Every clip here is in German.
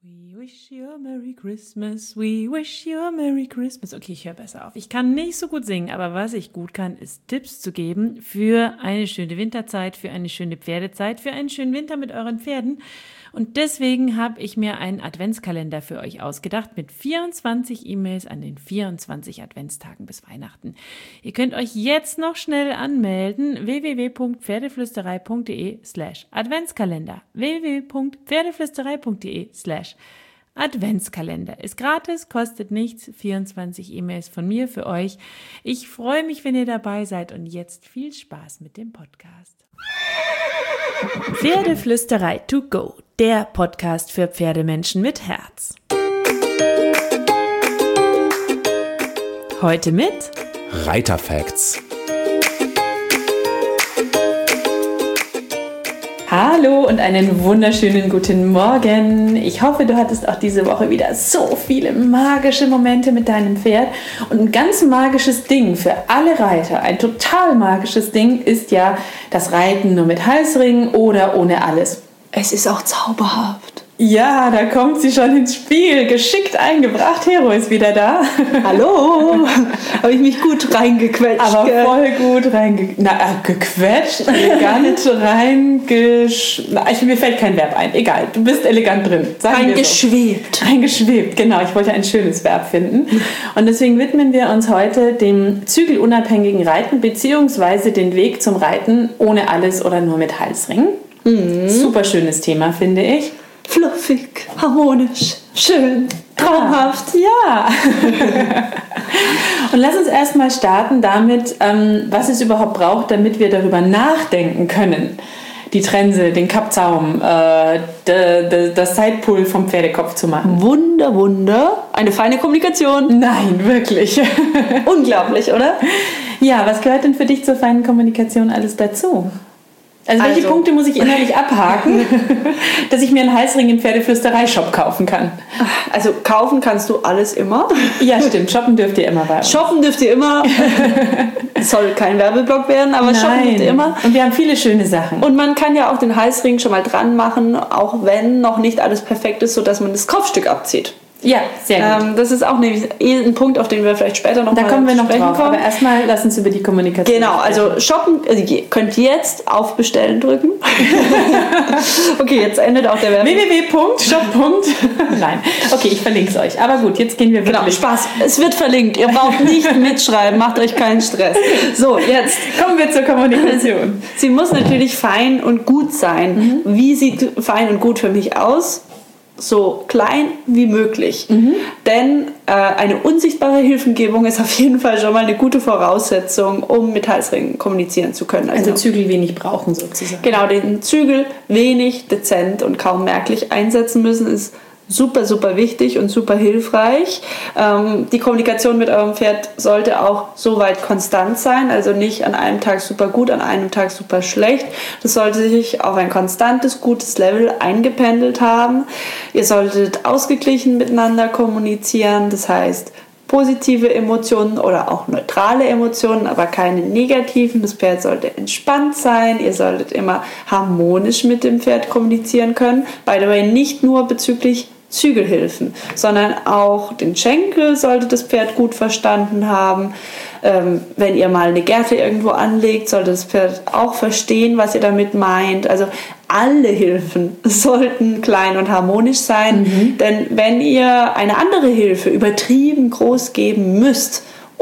We wish you a Merry Christmas, we wish you a Merry Christmas. Okay, ich höre besser auf. Ich kann nicht so gut singen, aber was ich gut kann, ist Tipps zu geben für eine schöne Winterzeit, für eine schöne Pferdezeit, für einen schönen Winter mit euren Pferden. Und deswegen habe ich mir einen Adventskalender für euch ausgedacht mit 24 E-Mails an den 24 Adventstagen bis Weihnachten. Ihr könnt euch jetzt noch schnell anmelden, www.pferdeflüsterei.de/Adventskalender. www.pferdeflüsterei.de/Adventskalender. Ist gratis, kostet nichts, 24 E-Mails von mir für euch. Ich freue mich, wenn ihr dabei seid und jetzt viel Spaß mit dem Podcast. Pferdeflüsterei to go, der Podcast für Pferdemenschen mit Herz. Heute mit Reiterfacts. Hallo und einen wunderschönen guten Morgen. Ich hoffe, du hattest auch diese Woche wieder so viele magische Momente mit deinem Pferd. Und ein ganz magisches Ding für alle Reiter, ein total magisches Ding, ist ja das Reiten nur mit Halsringen oder ohne alles. Es ist auch zauberhaft. Ja, da kommt sie schon ins Spiel. Geschickt eingebracht. Hero ist wieder da. Hallo. Habe ich mich gut reingequetscht. Aber voll gut gequetscht, elegant mir fällt kein Verb ein. Egal, du bist elegant drin. Reingeschwebt. So. Reingeschwebt, genau. Ich wollte ein schönes Verb finden. Und deswegen widmen wir uns heute dem zügelunabhängigen Reiten beziehungsweise den Weg zum Reiten ohne alles oder nur mit Halsringen. Super schönes Thema, finde ich. Fluffig, harmonisch, schön, traumhaft. Ja. Und lass uns erstmal starten damit, was es überhaupt braucht, damit wir darüber nachdenken können. Die Trense, den Kappzaum, das Sidepull vom Pferdekopf zu machen. Wunder. Eine feine Kommunikation. Nein, wirklich. Unglaublich, oder? Ja, was gehört denn für dich zur feinen Kommunikation alles dazu? Also welche Punkte muss ich innerlich abhaken, dass ich mir einen Halsring im Pferdeflüsterei-Shop kaufen kann? Also kaufen kannst du alles immer. Ja, stimmt. Shoppen dürft ihr immer bei uns. Shoppen dürft ihr immer. Es soll kein Werbeblock werden, aber shoppen dürft ihr immer. Und wir haben viele schöne Sachen. Und man kann ja auch den Halsring schon mal dran machen, auch wenn noch nicht alles perfekt ist, sodass man das Kopfstück abzieht. Ja, sehr gut. Das ist auch nämlich ein Punkt, auf den wir vielleicht später noch mal kommen wir noch sprechen drauf. kommen. Aber erstmal lass uns über die Kommunikation Genau, also shoppen, ihr könnt jetzt auf Bestellen drücken. Okay, jetzt endet auch der Werbung. www.shop. Nein, okay, ich verlinke es euch. Aber gut, jetzt gehen wir wirklich. Genau, Spaß. Es wird verlinkt. Ihr braucht nicht mitschreiben, macht euch keinen Stress. So, jetzt kommen wir zur Kommunikation. Sie muss natürlich fein und gut sein. Wie sieht fein und gut für mich aus? So klein wie möglich. Denn eine unsichtbare Hilfengebung ist auf jeden Fall schon mal eine gute Voraussetzung, um mit Halsringen kommunizieren zu können. Also Zügel wenig brauchen sozusagen. Genau, den Zügel wenig, dezent und kaum merklich einsetzen müssen, ist super, super wichtig und super hilfreich. Die Kommunikation mit eurem Pferd sollte auch soweit konstant sein, also nicht an einem Tag super gut, an einem Tag super schlecht. Das sollte sich auf ein konstantes, gutes Level eingependelt haben. Ihr solltet ausgeglichen miteinander kommunizieren, das heißt positive Emotionen oder auch neutrale Emotionen, aber keine negativen. Das Pferd sollte entspannt sein. Ihr solltet immer harmonisch mit dem Pferd kommunizieren können. By the way, nicht nur bezüglich Zügelhilfen, sondern auch den Schenkel sollte das Pferd gut verstanden haben. Wenn ihr mal eine Gerte irgendwo anlegt, sollte das Pferd auch verstehen, was ihr damit meint. Also alle Hilfen sollten klein und harmonisch sein, denn wenn ihr eine andere Hilfe übertrieben groß geben müsst,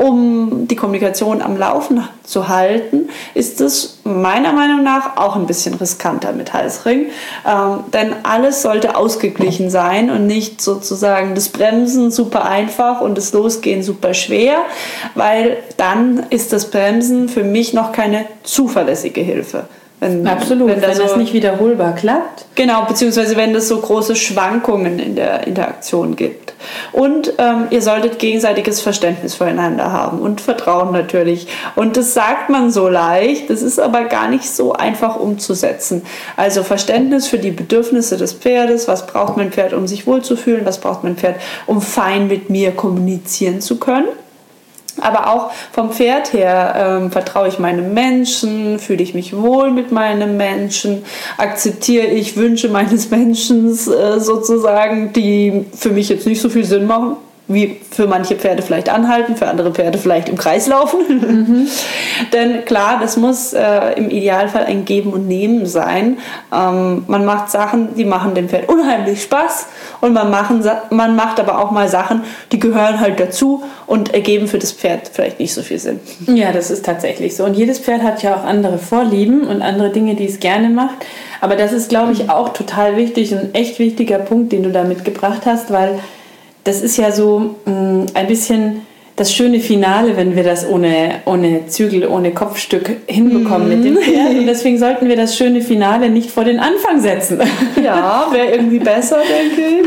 um die Kommunikation am Laufen zu halten, ist es meiner Meinung nach auch ein bisschen riskanter mit Halsring. Denn alles sollte ausgeglichen sein und nicht sozusagen das Bremsen super einfach und das Losgehen super schwer, weil dann ist das Bremsen für mich noch keine zuverlässige Hilfe. Absolut, wenn das nicht wiederholbar klappt. Genau, beziehungsweise wenn es so große Schwankungen in der Interaktion gibt. Und ihr solltet gegenseitiges Verständnis füreinander haben und Vertrauen natürlich. Und das sagt man so leicht, das ist aber gar nicht so einfach umzusetzen. Also Verständnis für die Bedürfnisse des Pferdes, was braucht mein Pferd, um sich wohlzufühlen, was braucht mein Pferd, um fein mit mir kommunizieren zu können. Aber auch vom Pferd her vertraue ich meinem Menschen, fühle ich mich wohl mit meinem Menschen, akzeptiere ich Wünsche meines Menschen sozusagen, die für mich jetzt nicht so viel Sinn machen, wie für manche Pferde vielleicht anhalten, für andere Pferde vielleicht im Kreis laufen. Denn klar, das muss im Idealfall ein Geben und Nehmen sein. Man macht Sachen, die machen dem Pferd unheimlich Spaß und man macht aber auch mal Sachen, die gehören halt dazu und ergeben für das Pferd vielleicht nicht so viel Sinn. Ja, das ist tatsächlich so. Und jedes Pferd hat ja auch andere Vorlieben und andere Dinge, die es gerne macht. Aber das ist, glaube ich, auch total wichtig und ein echt wichtiger Punkt, den du da mitgebracht hast, weil das ist ja so ein bisschen das schöne Finale, wenn wir das ohne Zügel, ohne Kopfstück hinbekommen mit dem Pferd. Und deswegen sollten wir das schöne Finale nicht vor den Anfang setzen. Ja, wäre irgendwie besser, denke ich.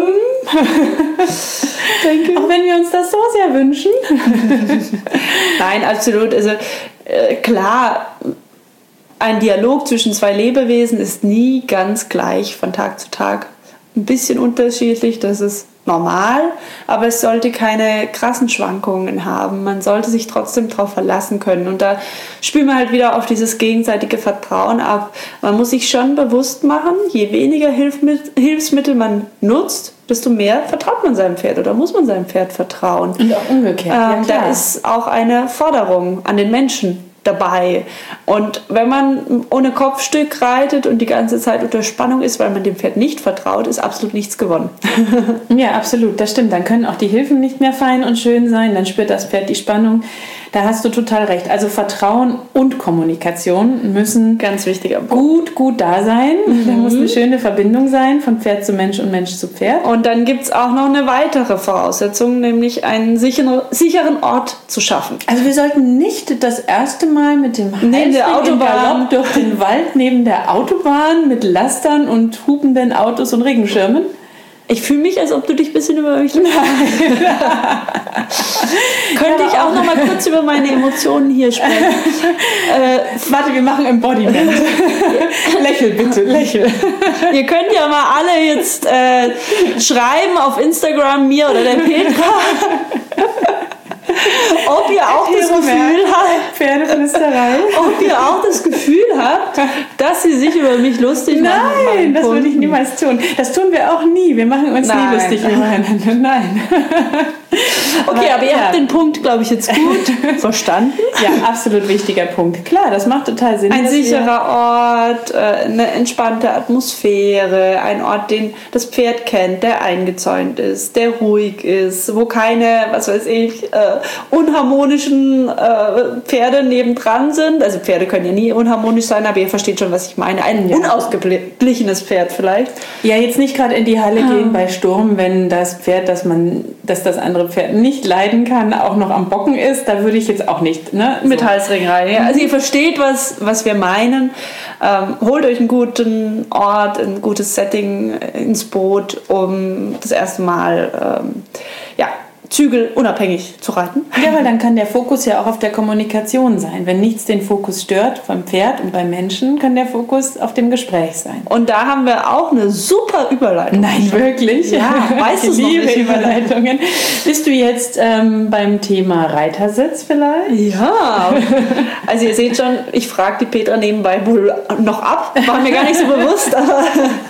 Auch wenn wir uns das so sehr wünschen. Nein, absolut. Also klar, ein Dialog zwischen zwei Lebewesen ist nie ganz gleich von Tag zu Tag. Ein bisschen unterschiedlich, das ist normal, aber es sollte keine krassen Schwankungen haben. Man sollte sich trotzdem darauf verlassen können. Und da spielen wir halt wieder auf dieses gegenseitige Vertrauen ab. Man muss sich schon bewusst machen, je weniger Hilfsmittel man nutzt, desto mehr vertraut man seinem Pferd oder muss man seinem Pferd vertrauen. Und auch umgekehrt. Ja, da ist auch eine Forderung an den Menschen dabei. Und wenn man ohne Kopfstück reitet und die ganze Zeit unter Spannung ist, weil man dem Pferd nicht vertraut, ist absolut nichts gewonnen. Ja, absolut, das stimmt. Dann können auch die Hilfen nicht mehr fein und schön sein, dann spürt das Pferd die Spannung. Da hast du total recht. Also Vertrauen und Kommunikation müssen ganz wichtiger Punkt. gut da sein. Da muss eine schöne Verbindung sein von Pferd zu Mensch und Mensch zu Pferd. Und dann gibt es auch noch eine weitere Voraussetzung, nämlich einen sicheren Ort zu schaffen. Also wir sollten nicht das erste Mal mit dem neben der Autobahn durch den Wald neben der Autobahn mit Lastern und hupenden Autos und Regenschirmen. Ich fühle mich, als ob du dich ein bisschen über mich... Könnte ich auch noch mal kurz über meine Emotionen hier sprechen? Warte, wir machen Embodiment. Lächel bitte, lächel. Ihr könnt ja mal alle jetzt schreiben auf Instagram, mir oder der Petra, ob ihr auch das Gefühl habt, Pferdeflüsterei, ob ihr auch das Gefühl habt, dass sie sich über mich lustig machen. Nein, das würde ich niemals tun. Das tun wir auch nie. Wir machen uns nie lustig übereinander. Nein. Okay, aber ihr habt den Punkt, glaube ich, jetzt gut verstanden. Ja, absolut wichtiger Punkt. Klar, das macht total Sinn. Ein sicherer Ort, eine entspannte Atmosphäre, ein Ort, den das Pferd kennt, der eingezäunt ist, der ruhig ist, wo keine, was weiß ich, unharmonischen Pferde nebendran sind. Also Pferde können ja nie unharmonisch sein, aber ihr versteht schon, was ich meine. Ein unausgeglichenes Pferd vielleicht. Ja, jetzt nicht gerade in die Halle gehen bei Sturm, wenn das Pferd, das das andere Pferd nicht leiden kann, auch noch am Bocken ist. Da würde ich jetzt auch nicht. Ne? Mit Halsring rein. Ja. Also ihr versteht, was wir meinen. Holt euch einen guten Ort, ein gutes Setting ins Boot, um das erste Mal Zügel unabhängig zu reiten. Ja, weil dann kann der Fokus ja auch auf der Kommunikation sein. Wenn nichts den Fokus stört beim Pferd und beim Menschen, kann der Fokus auf dem Gespräch sein. Und da haben wir auch eine super Überleitung. Nein, wirklich? Ja, weißt du es noch nicht? Überleitungen. Bist du jetzt beim Thema Reitersitz vielleicht? Ja. Also ihr seht schon, ich frage die Petra nebenbei wohl noch ab. War mir gar nicht so bewusst, aber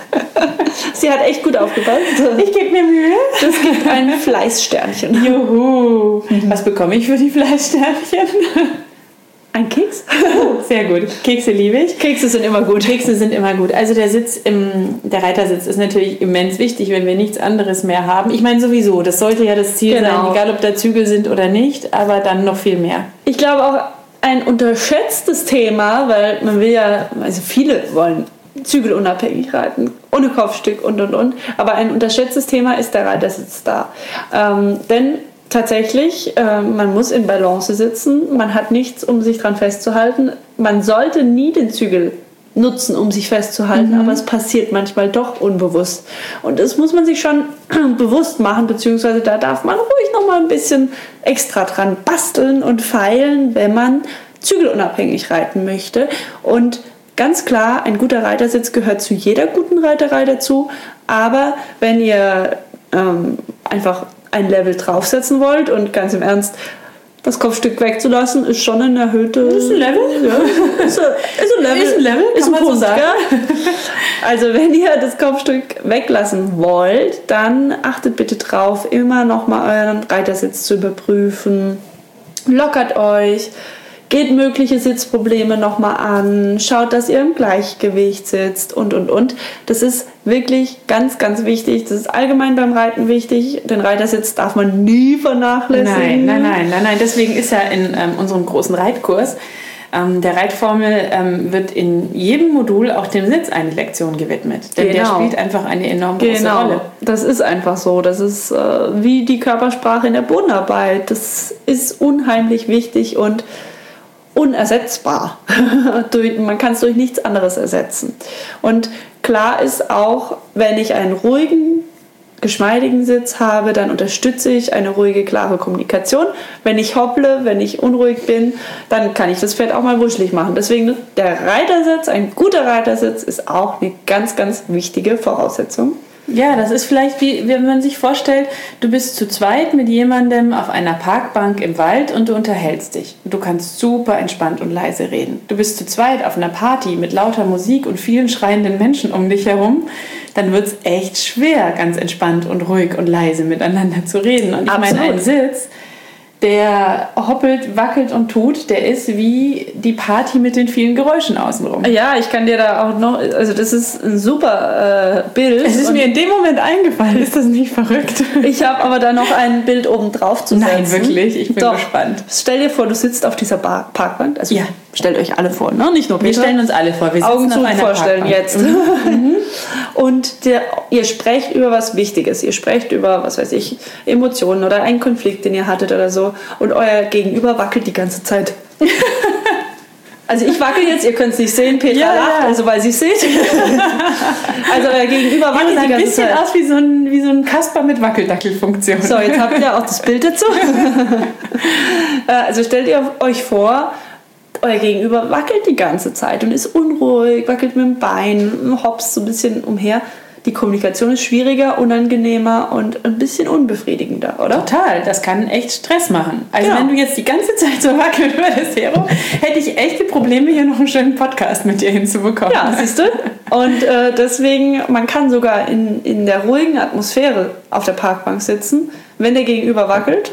sie hat echt gut aufgepasst. Ich gebe mir Mühe. Das gibt ein Fleißsternchen. Juhu. Was bekomme ich für die Fleißsternchen? Ein Keks? Oh, sehr gut. Kekse liebe ich. Kekse sind immer gut. Kekse sind immer gut. Also der Reitersitz ist natürlich immens wichtig, wenn wir nichts anderes mehr haben. Ich meine sowieso, das sollte ja das Ziel sein, egal ob da Zügel sind oder nicht, aber dann noch viel mehr. Ich glaube auch ein unterschätztes Thema, weil man will ja, also viele wollen zügelunabhängig reiten, ohne Kopfstück und. Aber ein unterschätztes Thema ist der Reitersitz da. Denn tatsächlich, man muss in Balance sitzen, man hat nichts, um sich dran festzuhalten. Man sollte nie den Zügel nutzen, um sich festzuhalten, aber es passiert manchmal doch unbewusst. Und das muss man sich schon bewusst machen, beziehungsweise da darf man ruhig noch mal ein bisschen extra dran basteln und feilen, wenn man zügelunabhängig reiten möchte. Und ganz klar, ein guter Reitersitz gehört zu jeder guten Reiterei dazu, aber wenn ihr einfach ein Level draufsetzen wollt und ganz im Ernst Das Kopfstück wegzulassen ist schon ein erhöhtes... Ist ein Level. Ja, ist ein Level. Ist ein Level, ist kann ein man so Punkt, sagen. Ja? Also wenn ihr das Kopfstück weglassen wollt, dann achtet bitte drauf, immer nochmal euren Reitersitz zu überprüfen. Lockert euch. Geht mögliche Sitzprobleme nochmal an, schaut, dass ihr im Gleichgewicht sitzt und. Das ist wirklich ganz, ganz wichtig. Das ist allgemein beim Reiten wichtig. Den Reitersitz darf man nie vernachlässigen. Nein. Deswegen ist ja in unserem großen Reitkurs der Reitformel wird in jedem Modul auch dem Sitz eine Lektion gewidmet. Denn der spielt einfach eine enorm große Rolle. Das ist einfach so. Das ist wie die Körpersprache in der Bodenarbeit. Das ist unheimlich wichtig und unersetzbar. Man kann es durch nichts anderes ersetzen. Und klar ist auch, wenn ich einen ruhigen, geschmeidigen Sitz habe, dann unterstütze ich eine ruhige, klare Kommunikation. Wenn ich hopple, wenn ich unruhig bin, dann kann ich das Pferd auch mal wuschelig machen. Deswegen der Reitersitz, ein guter Reitersitz ist auch eine ganz, ganz wichtige Voraussetzung. Ja, das ist vielleicht wie, wenn man sich vorstellt, du bist zu zweit mit jemandem auf einer Parkbank im Wald und du unterhältst dich. Du kannst super entspannt und leise reden. Du bist zu zweit auf einer Party mit lauter Musik und vielen schreienden Menschen um dich herum. Dann wird es echt schwer, ganz entspannt und ruhig und leise miteinander zu reden. Und ich meine, ein Sitz, der hoppelt, wackelt und tut, der ist wie die Party mit den vielen Geräuschen außenrum. Ja, ich kann dir da auch noch, also das ist ein super Bild. Es ist mir in dem Moment eingefallen, ist das nicht verrückt? Ich habe aber da noch ein Bild oben drauf zu setzen. Nein, wirklich, ich bin gespannt. Stell dir vor, du sitzt auf dieser Parkbank, also stellt euch alle vor, ne? Nicht nur Peter. Wir stellen uns alle vor, wir Augen sitzen zu auf einer vorstellen Parkbank. jetzt. Und ihr sprecht über was Wichtiges, ihr sprecht über, was weiß ich, Emotionen oder einen Konflikt, den ihr hattet oder so und euer Gegenüber wackelt die ganze Zeit. Also ich wackel jetzt, ihr könnt es nicht sehen, Petra lacht, also weil sie es seht. Also euer Gegenüber wackelt die ganze Zeit. Sieht ein bisschen aus wie so ein Kasper mit Wackeldackelfunktion. So, jetzt habt ihr auch das Bild dazu. Also stellt ihr euch vor, euer Gegenüber wackelt die ganze Zeit und ist unruhig, wackelt mit dem Bein, hopst so ein bisschen umher. Die Kommunikation ist schwieriger, unangenehmer und ein bisschen unbefriedigender, oder? Total, das kann echt Stress machen. Also wenn du jetzt die ganze Zeit so wackeln würdest, Hero, hätte ich echte Probleme, hier noch einen schönen Podcast mit dir hinzubekommen. Ja, siehst du? Und deswegen, man kann sogar in der ruhigen Atmosphäre auf der Parkbank sitzen. Wenn der Gegenüber wackelt,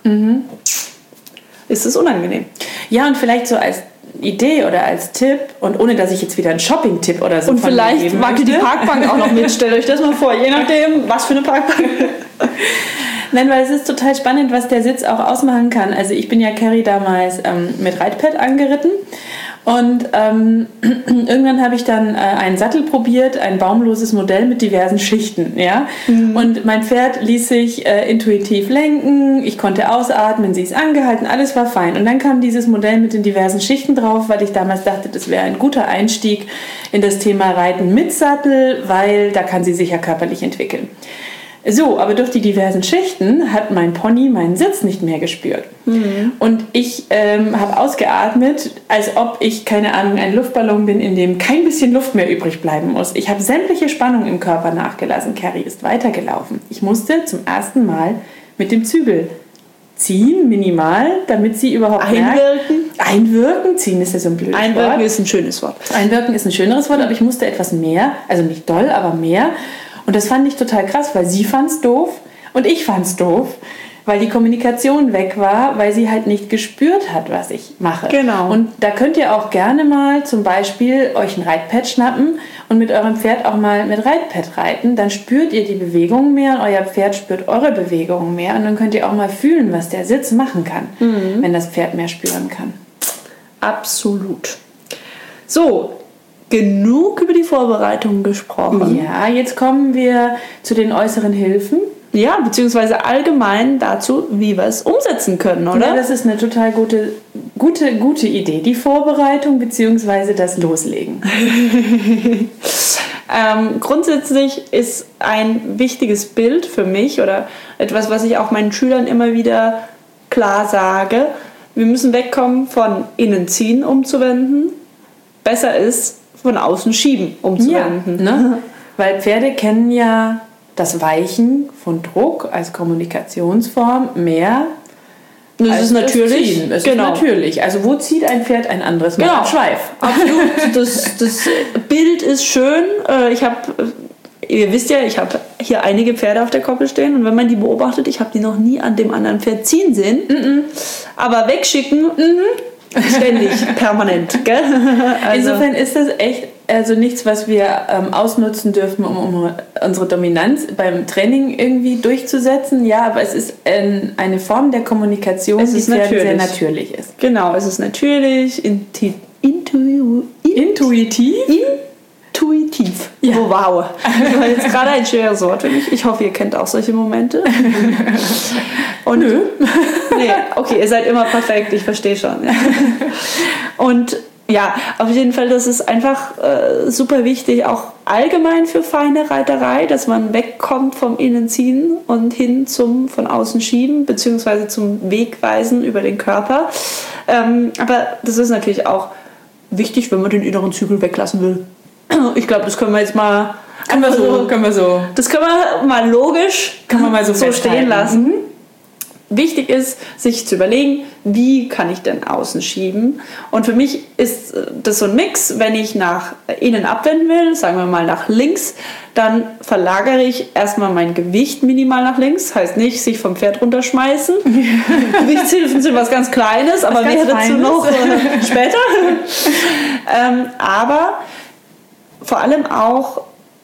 ist es unangenehm. Ja, und vielleicht so als Idee oder als Tipp und ohne, dass ich jetzt wieder einen Shopping-Tipp oder so und vielleicht wackelt die Parkbank auch noch mit. Stellt euch das mal vor, je nachdem, was für eine Parkbank. Nein, weil es ist total spannend, was der Sitz auch ausmachen kann. Also ich bin ja Carrie damals mit Reitpad angeritten und irgendwann habe ich dann einen Sattel probiert, ein baumloses Modell mit diversen Schichten. Ja? Und mein Pferd ließ sich intuitiv lenken, ich konnte ausatmen, sie ist angehalten, alles war fein. Und dann kam dieses Modell mit den diversen Schichten drauf, weil ich damals dachte, das wäre ein guter Einstieg in das Thema Reiten mit Sattel, weil da kann sie sich ja körperlich entwickeln. So, aber durch die diversen Schichten hat mein Pony meinen Sitz nicht mehr gespürt. Und ich habe ausgeatmet, als ob ich, keine Ahnung, ein Luftballon bin, in dem kein bisschen Luft mehr übrig bleiben muss. Ich habe sämtliche Spannung im Körper nachgelassen. Carrie ist weitergelaufen. Ich musste zum ersten Mal mit dem Zügel ziehen, minimal, damit sie überhaupt Einwirken, ziehen ist ja so ein blödes Wort. Einwirken ist ein schönes Wort. Einwirken ist ein schöneres Wort, aber ich musste etwas mehr, also nicht doll, aber mehr. Und das fand ich total krass, weil sie fand's doof und ich fand's doof, weil die Kommunikation weg war, weil sie halt nicht gespürt hat, was ich mache. Genau. Und da könnt ihr auch gerne mal zum Beispiel euch ein Reitpad schnappen und mit eurem Pferd auch mal mit Reitpad reiten. Dann spürt ihr die Bewegungen mehr, euer Pferd spürt eure Bewegungen mehr und dann könnt ihr auch mal fühlen, was der Sitz machen kann, wenn das Pferd mehr spüren kann. Absolut. So, genug über die Vorbereitung gesprochen. Ja, jetzt kommen wir zu den äußeren Hilfen. Ja, beziehungsweise allgemein dazu, wie wir es umsetzen können, oder? Ja, das ist eine total gute Idee. Die Vorbereitung beziehungsweise das Loslegen. Grundsätzlich ist ein wichtiges Bild für mich oder etwas, was ich auch meinen Schülern immer wieder klar sage. Wir müssen wegkommen von innen ziehen umzuwenden. Besser ist, von außen schieben umzuwenden. Ja, ne? Weil Pferde kennen ja das Weichen von Druck als Kommunikationsform mehr Das ist natürlich. Es ist natürlich. Also wo zieht ein Pferd ein anderes Mal am Schweif? Absolut. Das Bild ist schön. Ihr wisst ja, ich habe hier einige Pferde auf der Koppel stehen und wenn man die beobachtet, ich habe die noch nie an dem anderen Pferd ziehen sehen, aber wegschicken, ständig, permanent. Gell? Also, insofern ist das echt nichts, was wir ausnutzen dürfen, um unsere Dominanz beim Training irgendwie durchzusetzen. Ja, aber es ist eine Form der Kommunikation, die sehr natürlich ist. Genau, es ist natürlich, intuitiv. Ja. Oh, wow. Das war jetzt gerade ein schweres Wort für mich. Ich hoffe, ihr kennt auch solche Momente. Und nö. Nee, okay, ihr seid immer perfekt, ich verstehe schon. Ja. Und ja, auf jeden Fall, das ist einfach super wichtig, auch allgemein für feine Reiterei, dass man wegkommt vom Innenziehen und hin zum von außen schieben, beziehungsweise zum Wegweisen über den Körper. Aber das ist natürlich auch wichtig, wenn man den inneren Zügel weglassen will. Ich glaube, das können wir jetzt mal... Können wir so. Das können wir mal logisch so stehen lassen. Wichtig ist, sich zu überlegen, wie kann ich denn außen schieben? Und für mich ist das so ein Mix, wenn ich nach innen abwenden will, sagen wir mal nach links, dann verlagere ich erstmal mein Gewicht minimal nach links. Heißt nicht, sich vom Pferd runterschmeißen. Gewichtshilfen sind was ganz Kleines, aber mehr dazu noch später. Aber vor allem auch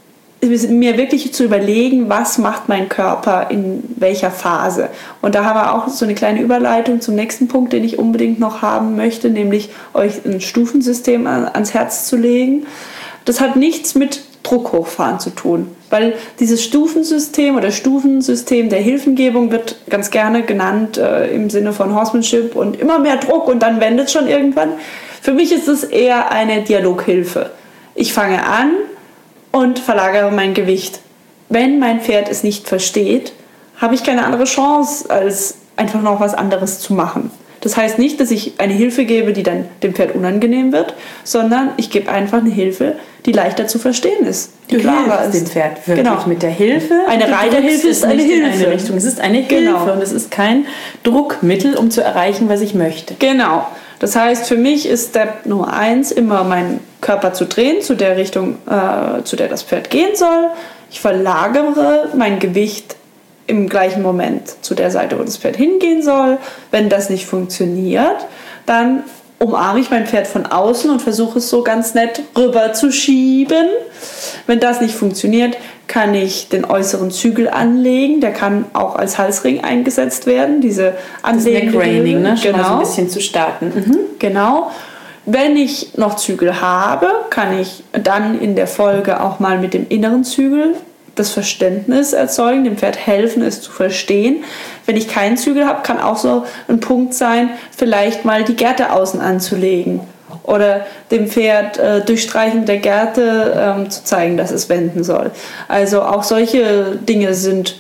mir wirklich zu überlegen, was macht mein Körper in welcher Phase. Und da haben wir auch so eine kleine Überleitung zum nächsten Punkt, den ich unbedingt noch haben möchte, nämlich euch ein Stufensystem ans Herz zu legen. Das hat nichts mit Druck hochfahren zu tun, weil dieses Stufensystem oder Stufensystem der Hilfengebung wird ganz gerne genannt im Sinne von Horsemanship und immer mehr Druck und dann wendet es schon irgendwann. Für mich ist es eher eine Dialoghilfe. Ich fange an und verlagere mein Gewicht. Wenn mein Pferd es nicht versteht, habe ich keine andere Chance, als einfach noch was anderes zu machen. Das heißt nicht, dass ich eine Hilfe gebe, die dann dem Pferd unangenehm wird, sondern ich gebe einfach eine Hilfe, die leichter zu verstehen ist, die klarer ist. Dem Pferd wirklich mit der Hilfe. Eine Reiterhilfe ist eine Hilfe. Es ist eine Hilfe und es ist kein Druckmittel, um zu erreichen, was ich möchte. Genau. Das heißt, für mich ist Step Nummer 1 immer meinen Körper zu drehen, zu der Richtung, zu der das Pferd gehen soll. Ich verlagere mein Gewicht im gleichen Moment zu der Seite, wo das Pferd hingehen soll. Wenn das nicht funktioniert, dann umarme ich mein Pferd von außen und versuche es so ganz nett rüber zu schieben. Wenn das nicht funktioniert, kann ich den äußeren Zügel anlegen. Der kann auch als Halsring eingesetzt werden. Diese Neck Reining, ne? Schon mal so ein bisschen zu starten. Genau. Wenn ich noch Zügel habe, kann ich dann in der Folge auch mal mit dem inneren Zügel das Verständnis erzeugen, dem Pferd helfen, es zu verstehen. Wenn ich keinen Zügel habe, kann auch so ein Punkt sein, vielleicht mal die Gerte außen anzulegen oder dem Pferd durch Streichen der Gerte zu zeigen, dass es wenden soll. Also auch solche Dinge sind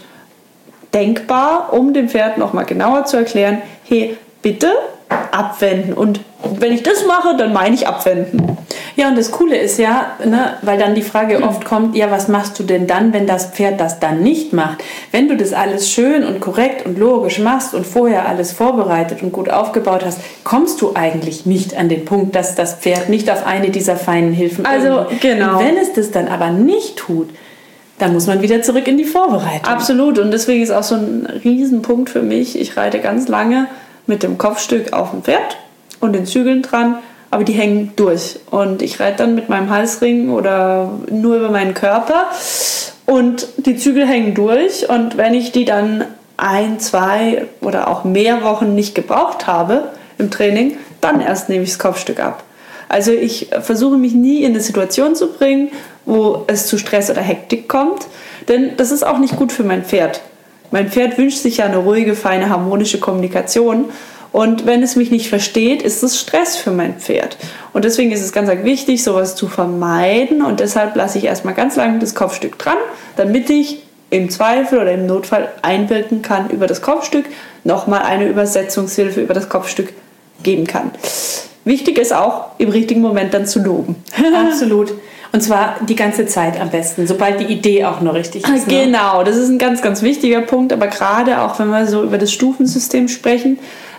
denkbar, um dem Pferd nochmal genauer zu erklären, hey, bitte abwenden. Und wenn ich das mache, dann meine ich abwenden. Ja, und das Coole ist ja, ne, weil dann die Frage oft kommt, ja, was machst du denn dann, wenn das Pferd das dann nicht macht? Wenn du das alles schön und korrekt und logisch machst und vorher alles vorbereitet und gut aufgebaut hast, kommst du eigentlich nicht an den Punkt, dass das Pferd nicht auf eine dieser feinen Hilfen genau. Und wenn es das dann aber nicht tut, dann muss man wieder zurück in die Vorbereitung. Absolut. Und deswegen ist auch so ein Riesenpunkt für mich. Ich reite ganz lange mit dem Kopfstück auf dem Pferd und den Zügeln dran, aber die hängen durch. Und ich reite dann mit meinem Halsring oder nur über meinen Körper und die Zügel hängen durch. Und wenn ich die dann 1, 2 oder auch mehr Wochen nicht gebraucht habe im Training, dann erst nehme ich das Kopfstück ab. Also ich versuche mich nie in eine Situation zu bringen, wo es zu Stress oder Hektik kommt, denn das ist auch nicht gut für mein Pferd. Mein Pferd wünscht sich ja eine ruhige, feine, harmonische Kommunikation. Und wenn es mich nicht versteht, ist es Stress für mein Pferd. Und deswegen ist es ganz wichtig, sowas zu vermeiden. Und deshalb lasse ich erstmal ganz lange das Kopfstück dran, damit ich im Zweifel oder im Notfall einwirken kann über das Kopfstück, nochmal eine Übersetzungshilfe über das Kopfstück geben kann. Wichtig ist auch, im richtigen Moment dann zu loben. Absolut. Und zwar die ganze Zeit am besten, sobald die Idee auch noch richtig ist. Genau, das ist ein ganz, ganz wichtiger Punkt. Aber gerade auch, wenn wir so über das Stufensystem sprechen,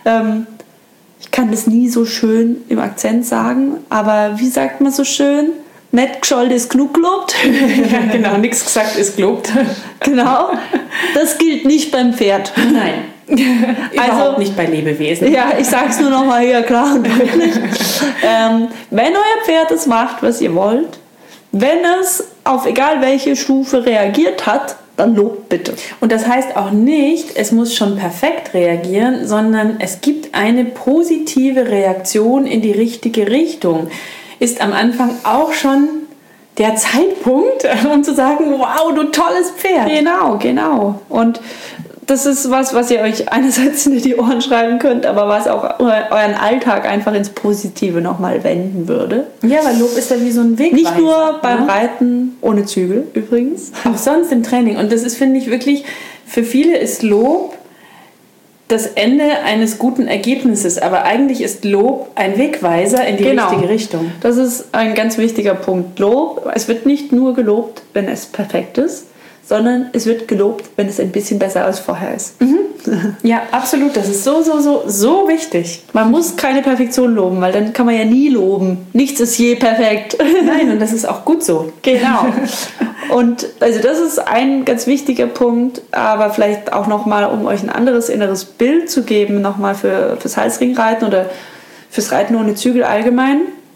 Ich kann das nie so schön im Akzent sagen, aber wie sagt man so schön? Nicht geschollt ist klug gelobt. Ja, genau, nichts gesagt ist gelobt. Genau, das gilt nicht beim Pferd. Nein, überhaupt nicht bei Lebewesen. Ja, ich sage es nur noch mal hier klar und deutlich. Wenn euer Pferd es macht, was ihr wollt, wenn es auf egal welche Stufe reagiert hat, dann lobt bitte. Und das heißt auch nicht, es muss schon perfekt reagieren, sondern es gibt eine positive Reaktion in die richtige Richtung. Ist am Anfang auch schon der Zeitpunkt, um zu sagen, wow, du tolles Pferd. Genau. Und das ist was ihr euch einerseits in die Ohren schreiben könnt, aber was auch euren Alltag einfach ins Positive nochmal wenden würde. Ja, weil Lob ist ja wie so ein Wegweiser. Nicht nur beim Reiten ohne Zügel übrigens. Auch sonst im Training. Und das ist, finde ich, wirklich, für viele ist Lob das Ende eines guten Ergebnisses. Aber eigentlich ist Lob ein Wegweiser in die richtige Richtung. Das ist ein ganz wichtiger Punkt. Lob, es wird nicht nur gelobt, wenn es perfekt ist, sondern es wird gelobt, wenn es ein bisschen besser als vorher ist. Ja, absolut. Das ist so wichtig. Man muss keine Perfektion loben, weil dann kann man ja nie loben. Nichts ist je perfekt. Nein, und das ist auch gut so. Genau. Und also das ist ein ganz wichtiger Punkt, aber vielleicht auch nochmal, um euch ein anderes inneres Bild zu geben, nochmal fürs Halsringreiten oder fürs Reiten ohne Zügel allgemein.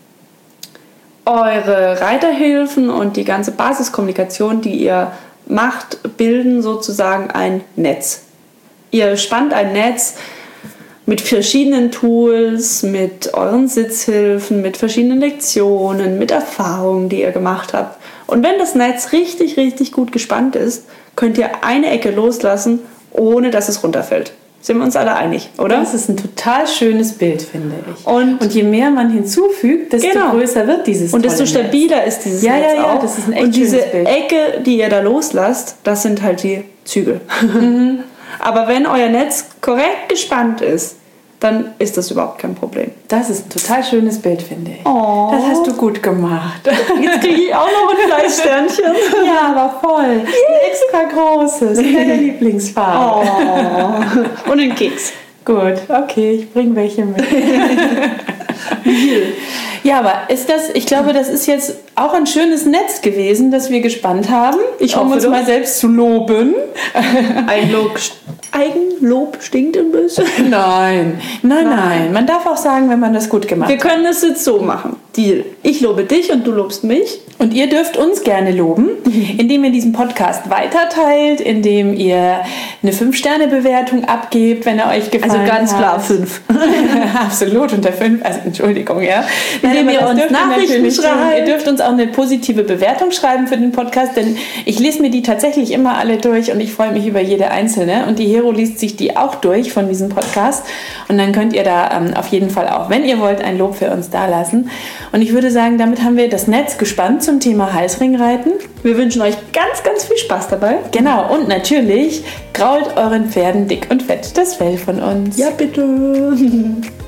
Eure Reiterhilfen und die ganze Basiskommunikation, die ihr macht, bilden sozusagen ein Netz. Ihr spannt ein Netz mit verschiedenen Tools, mit euren Sitzhilfen, mit verschiedenen Lektionen, mit Erfahrungen, die ihr gemacht habt. Und wenn das Netz richtig, richtig gut gespannt ist, könnt ihr eine Ecke loslassen, ohne dass es runterfällt. Sind wir uns alle einig, oder? Das ist ein total schönes Bild, finde ich. Und je mehr man hinzufügt, desto größer wird dieses und desto stabiler Netz. ist dieses Netz auch. Ja, das ist ein echt und diese schönes Bild. Ecke, die ihr da loslasst, das sind halt die Zügel. Aber wenn euer Netz korrekt gespannt ist, dann ist das überhaupt kein Problem. Das ist ein total schönes Bild, finde ich. Oh. Das hast du gut gemacht. Jetzt kriege ich auch noch ein Fleischsternchen. Ja, aber voll. Ein extra großes. Deine Lieblingsfarbe. Oh. Und einen Keks. Gut, okay, ich bringe welche mit. Ja, aber ich glaube, das ist jetzt auch ein schönes Netz gewesen, das wir gespannt haben. Ich hoffe, um uns doch. mal selbst zu loben. Eigenlob stinkt ein bisschen. Nein. Man darf auch sagen, wenn man das gut gemacht hat. Wir können es jetzt so machen. Deal. Ich lobe dich und du lobst mich. Und ihr dürft uns gerne loben, indem ihr diesen Podcast weiterteilt, indem ihr eine 5-Sterne-Bewertung abgebt, wenn er euch gefallen hat. Also ganz klar 5. Absolut unter 5. Also Entschuldigung, ja. Indem ihr uns Nachrichten schreibt. Ihr dürft uns auch eine positive Bewertung schreiben für den Podcast, denn ich lese mir die tatsächlich immer alle durch und ich freue mich über jede einzelne. Und die Hero liest sich die auch durch von diesem Podcast. Und dann könnt ihr da auf jeden Fall auch, wenn ihr wollt, ein Lob für uns dalassen. Und ich würde sagen, damit haben wir das Netz gespannt zum Thema Halsringreiten. Wir wünschen euch ganz, ganz viel Spaß dabei. Genau, und natürlich grault euren Pferden dick und fett das Fell von uns. Ja, bitte.